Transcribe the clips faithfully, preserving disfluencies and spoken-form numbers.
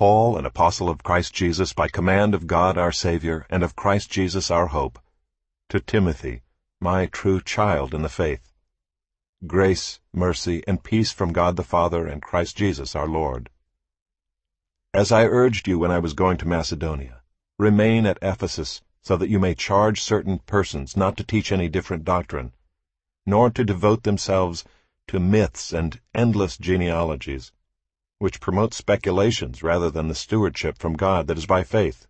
Paul, an apostle of Christ Jesus, by command of God our Savior, and of Christ Jesus our hope, to Timothy, my true child in the faith. Grace, mercy, and peace from God the Father and Christ Jesus our Lord. As I urged you when I was going to Macedonia, remain at Ephesus, so that you may charge certain persons not to teach any different doctrine, nor to devote themselves to myths and endless genealogies, which promote speculations rather than the stewardship from God that is by faith.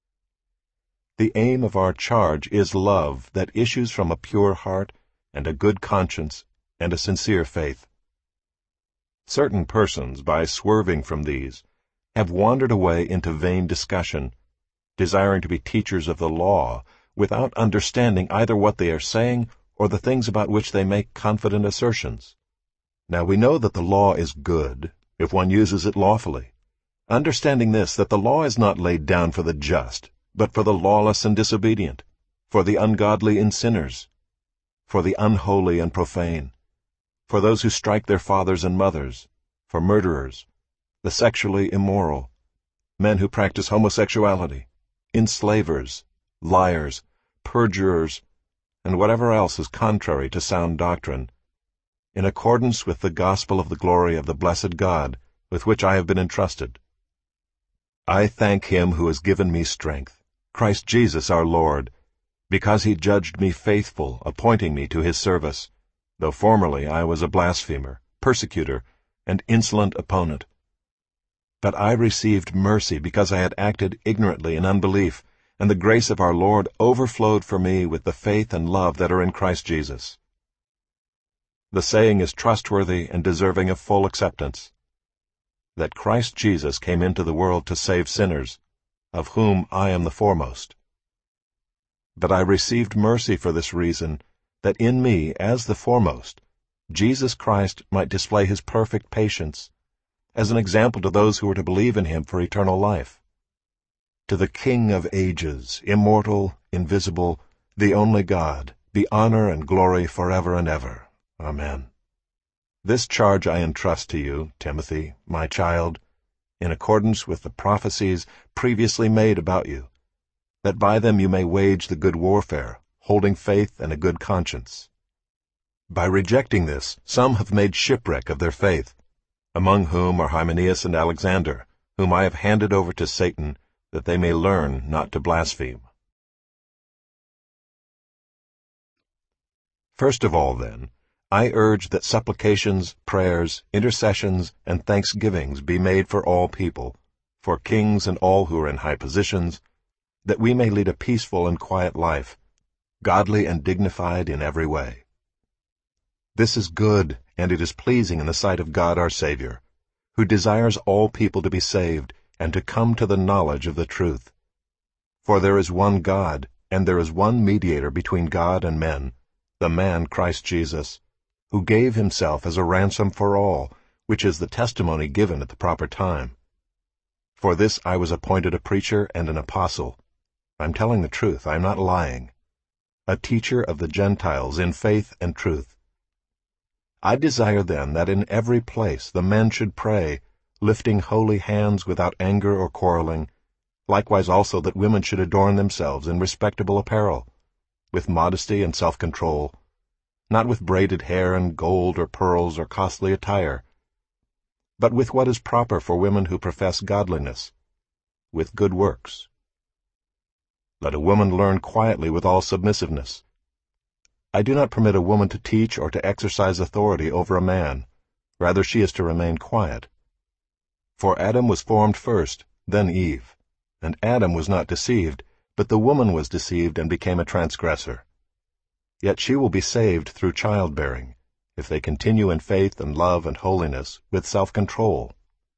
The aim of our charge is love that issues from a pure heart and a good conscience and a sincere faith. Certain persons, by swerving from these, have wandered away into vain discussion, desiring to be teachers of the law, without understanding either what they are saying or the things about which they make confident assertions. Now we know that the law is good, if one uses it lawfully, understanding this, that the law is not laid down for the just, but for the lawless and disobedient, for the ungodly and sinners, for the unholy and profane, for those who strike their fathers and mothers, for murderers, the sexually immoral, men who practice homosexuality, enslavers, liars, perjurers, and whatever else is contrary to sound doctrine, in accordance with the gospel of the glory of the blessed God, with which I have been entrusted. I thank him who has given me strength, Christ Jesus our Lord, because he judged me faithful, appointing me to his service, though formerly I was a blasphemer, persecutor, and insolent opponent. But I received mercy because I had acted ignorantly in unbelief, and the grace of our Lord overflowed for me with the faith and love that are in Christ Jesus. The saying is trustworthy and deserving of full acceptance, that Christ Jesus came into the world to save sinners, of whom I am the foremost. But I received mercy for this reason, that in me, as the foremost, Jesus Christ might display his perfect patience, as an example to those who are to believe in him for eternal life. To the King of ages, immortal, invisible, the only God, be honor and glory forever and ever. Amen. This charge I entrust to you, Timothy, my child, in accordance with the prophecies previously made about you, that by them you may wage the good warfare, holding faith and a good conscience. By rejecting this, some have made shipwreck of their faith, among whom are Hymenaeus and Alexander, whom I have handed over to Satan, that they may learn not to blaspheme. First of all, then, I urge that supplications, prayers, intercessions, and thanksgivings be made for all people, for kings and all who are in high positions, that we may lead a peaceful and quiet life, godly and dignified in every way. This is good, and it is pleasing in the sight of God our Savior, who desires all people to be saved and to come to the knowledge of the truth. For there is one God, and there is one mediator between God and men, the man Christ Jesus, who gave himself as a ransom for all, which is the testimony given at the proper time. For this I was appointed a preacher and an apostle. I'm telling the truth, I'm not lying. A teacher of the Gentiles in faith and truth. I desire then that in every place the men should pray, lifting holy hands without anger or quarreling, likewise also that women should adorn themselves in respectable apparel, with modesty and self-control, not with braided hair and gold or pearls or costly attire, but with what is proper for women who profess godliness, with good works. Let a woman learn quietly with all submissiveness. I do not permit a woman to teach or to exercise authority over a man. Rather she is to remain quiet. For Adam was formed first, then Eve. And Adam was not deceived, but the woman was deceived and became a transgressor. Yet she will be saved through childbearing, if they continue in faith and love and holiness, with self-control.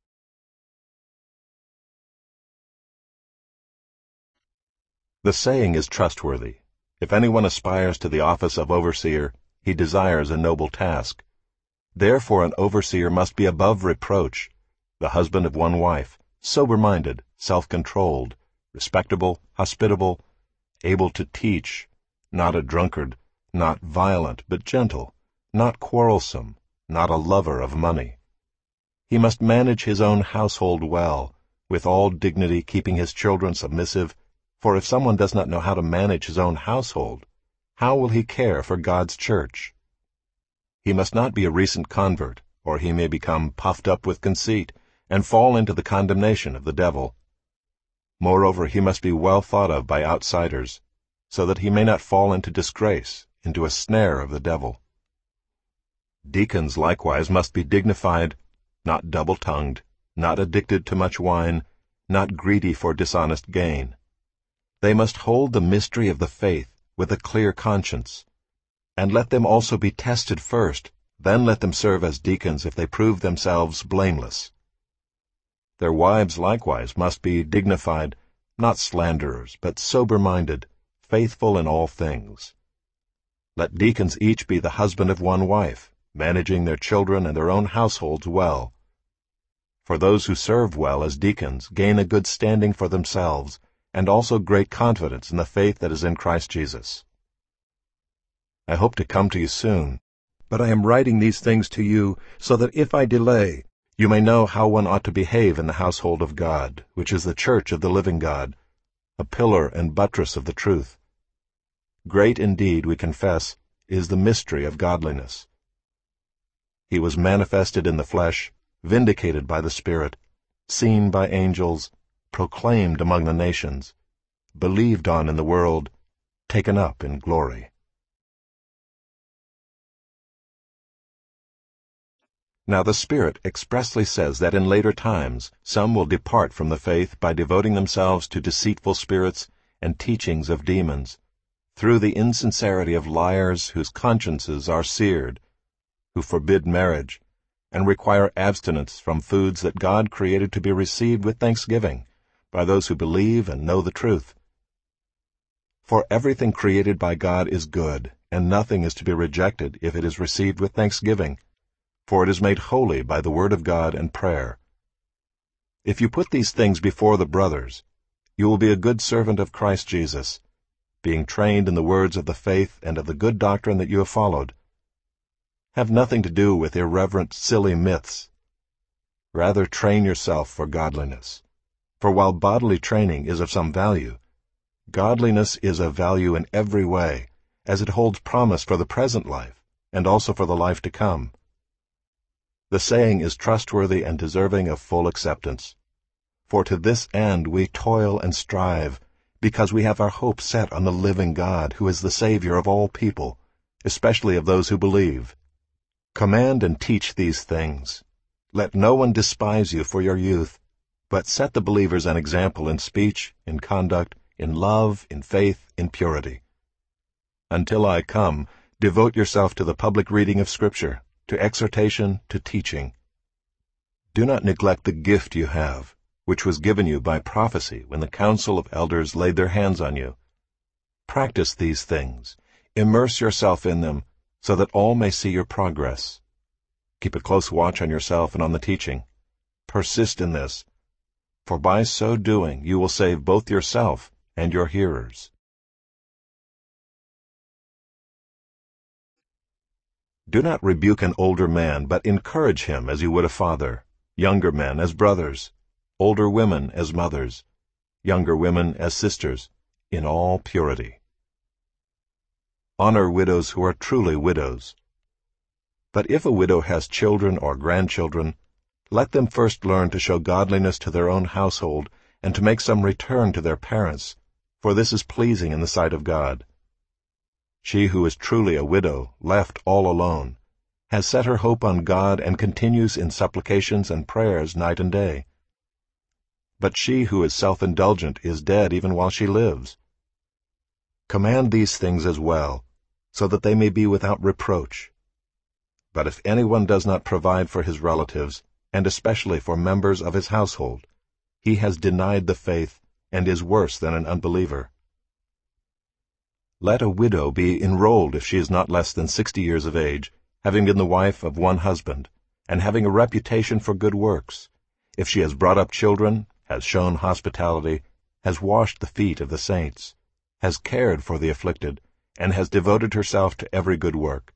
The saying is trustworthy. If anyone aspires to the office of overseer, he desires a noble task. Therefore an overseer must be above reproach, the husband of one wife, sober-minded, self-controlled, respectable, hospitable, able to teach, not a drunkard, not violent, but gentle, not quarrelsome, not a lover of money. He must manage his own household well, with all dignity keeping his children submissive, for if someone does not know how to manage his own household, how will he care for God's church? He must not be a recent convert, or he may become puffed up with conceit, and fall into the condemnation of the devil. Moreover, he must be well thought of by outsiders, so that he may not fall into disgrace, into a snare of the devil. Deacons likewise must be dignified, not double-tongued, not addicted to much wine, not greedy for dishonest gain. They must hold the mystery of the faith with a clear conscience, and let them also be tested first, then let them serve as deacons if they prove themselves blameless. Their wives likewise must be dignified, not slanderers, but sober-minded, faithful in all things. Let deacons each be the husband of one wife, managing their children and their own households well. For those who serve well as deacons gain a good standing for themselves, and also great confidence in the faith that is in Christ Jesus. I hope to come to you soon, but I am writing these things to you so that if I delay, you may know how one ought to behave in the household of God, which is the church of the living God, a pillar and buttress of the truth. Great indeed, we confess, is the mystery of godliness. He was manifested in the flesh, vindicated by the Spirit, seen by angels, proclaimed among the nations, believed on in the world, taken up in glory. Now the Spirit expressly says that in later times some will depart from the faith by devoting themselves to deceitful spirits and teachings of demons, through the insincerity of liars whose consciences are seared, who forbid marriage, and require abstinence from foods that God created to be received with thanksgiving by those who believe and know the truth. For everything created by God is good, and nothing is to be rejected if it is received with thanksgiving, for it is made holy by the word of God and prayer. If you put these things before the brothers, you will be a good servant of Christ Jesus, being trained in the words of the faith and of the good doctrine that you have followed. Have nothing to do with irreverent, silly myths. Rather train yourself for godliness. For while bodily training is of some value, godliness is of value in every way, as it holds promise for the present life, and also for the life to come. The saying is trustworthy and deserving of full acceptance. For to this end we toil and strive, because we have our hope set on the living God, who is the Savior of all people, especially of those who believe. Command and teach these things. Let no one despise you for your youth, but set the believers an example in speech, in conduct, in love, in faith, in purity. Until I come, devote yourself to the public reading of Scripture, to exhortation, to teaching. Do not neglect the gift you have, which was given you by prophecy when the council of elders laid their hands on you. Practice these things. Immerse yourself in them, so that all may see your progress. Keep a close watch on yourself and on the teaching. Persist in this, for by so doing you will save both yourself and your hearers. Do not rebuke an older man, but encourage him as you would a father, younger men as brothers, older women as mothers, younger women as sisters, in all purity. Honor widows who are truly widows. But if a widow has children or grandchildren, let them first learn to show godliness to their own household and to make some return to their parents, for this is pleasing in the sight of God. She who is truly a widow, left all alone, has set her hope on God and continues in supplications and prayers night and day. But she who is self-indulgent is dead even while she lives. Command these things as well, so that they may be without reproach. But if anyone does not provide for his relatives, and especially for members of his household, he has denied the faith and is worse than an unbeliever. Let a widow be enrolled if she is not less than sixty years of age, having been the wife of one husband, and having a reputation for good works, if she has brought up children, has shown hospitality, has washed the feet of the saints, has cared for the afflicted, and has devoted herself to every good work.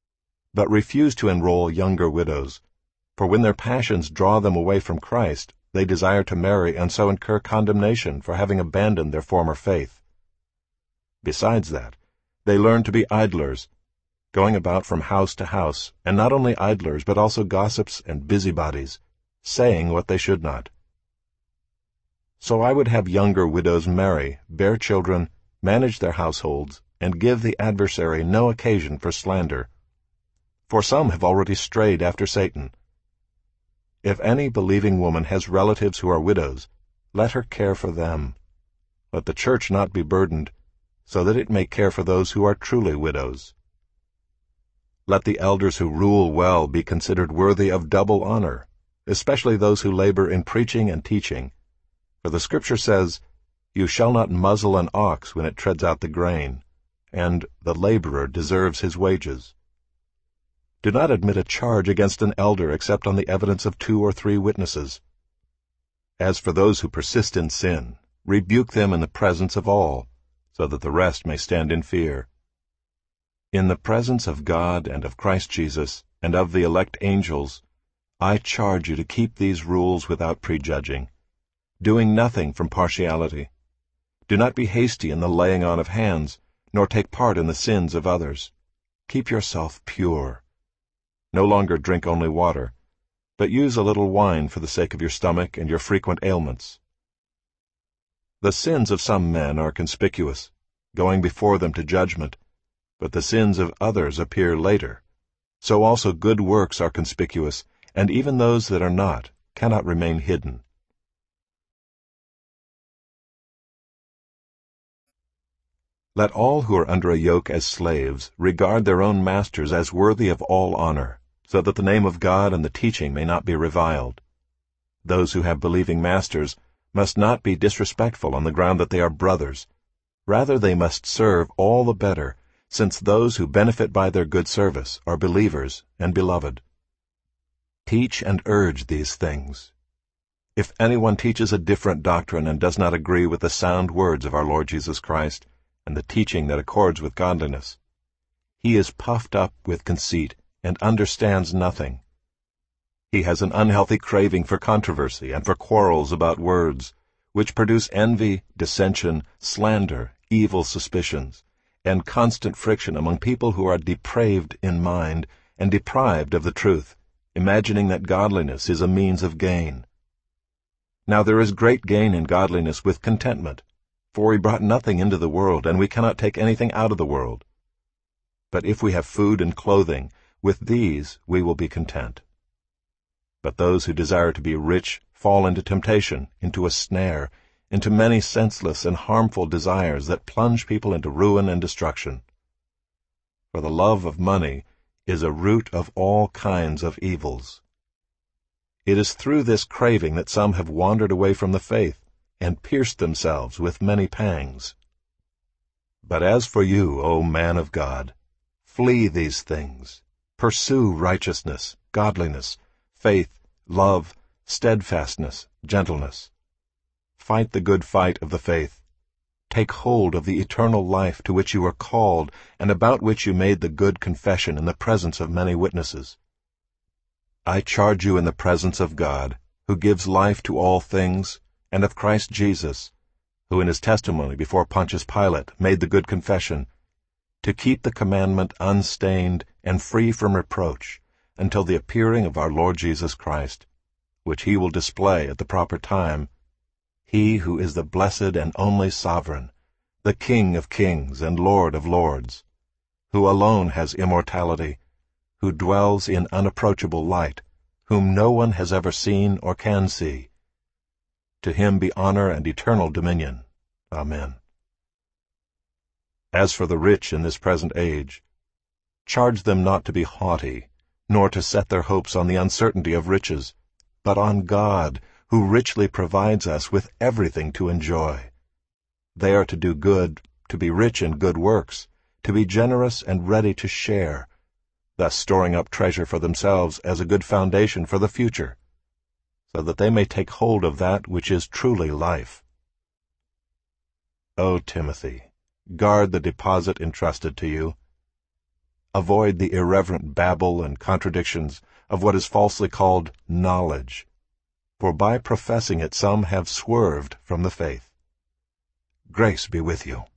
But refuse to enroll younger widows, for when their passions draw them away from Christ, they desire to marry and so incur condemnation for having abandoned their former faith. Besides that, they learn to be idlers, going about from house to house, and not only idlers but also gossips and busybodies, saying what they should not. So I would have younger widows marry, bear children, manage their households, and give the adversary no occasion for slander. For some have already strayed after Satan. If any believing woman has relatives who are widows, let her care for them. Let the church not be burdened, so that it may care for those who are truly widows. Let the elders who rule well be considered worthy of double honor, especially those who labor in preaching and teaching. For the Scripture says, "You shall not muzzle an ox when it treads out the grain," and "the laborer deserves his wages." Do not admit a charge against an elder except on the evidence of two or three witnesses. As for those who persist in sin, rebuke them in the presence of all, so that the rest may stand in fear. In the presence of God and of Christ Jesus and of the elect angels, I charge you to keep these rules without prejudging, doing nothing from partiality. Do not be hasty in the laying on of hands, nor take part in the sins of others. Keep yourself pure. No longer drink only water, but use a little wine for the sake of your stomach and your frequent ailments. The sins of some men are conspicuous, going before them to judgment, but the sins of others appear later. So also good works are conspicuous, and even those that are not cannot remain hidden. Let all who are under a yoke as slaves regard their own masters as worthy of all honor, so that the name of God and the teaching may not be reviled. Those who have believing masters must not be disrespectful on the ground that they are brothers. Rather, they must serve all the better, since those who benefit by their good service are believers and beloved. Teach and urge these things. If anyone teaches a different doctrine and does not agree with the sound words of our Lord Jesus Christ and the teaching that accords with godliness, he is puffed up with conceit and understands nothing. He has an unhealthy craving for controversy and for quarrels about words, which produce envy, dissension, slander, evil suspicions, and constant friction among people who are depraved in mind and deprived of the truth, imagining that godliness is a means of gain. Now there is great gain in godliness with contentment, for we brought nothing into the world, and we cannot take anything out of the world. But if we have food and clothing, with these we will be content. But those who desire to be rich fall into temptation, into a snare, into many senseless and harmful desires that plunge people into ruin and destruction. For the love of money is a root of all kinds of evils. It is through this craving that some have wandered away from the faith and pierced themselves with many pangs. But as for you, O man of God, flee these things. Pursue righteousness, godliness, faith, love, steadfastness, gentleness. Fight the good fight of the faith. Take hold of the eternal life to which you are called and about which you made the good confession in the presence of many witnesses. I charge you in the presence of God, who gives life to all things, and of Christ Jesus, who in his testimony before Pontius Pilate made the good confession, to keep the commandment unstained and free from reproach until the appearing of our Lord Jesus Christ, which he will display at the proper time, he who is the blessed and only sovereign, the King of kings and Lord of lords, who alone has immortality, who dwells in unapproachable light, whom no one has ever seen or can see. To him be honor and eternal dominion. Amen. As for the rich in this present age, charge them not to be haughty, nor to set their hopes on the uncertainty of riches, but on God, who richly provides us with everything to enjoy. They are to do good, to be rich in good works, to be generous and ready to share, thus storing up treasure for themselves as a good foundation for the future, so that they may take hold of that which is truly life. O Timothy, guard the deposit entrusted to you. Avoid the irreverent babble and contradictions of what is falsely called knowledge. for by professing it some have swerved from the faith. Grace be with you.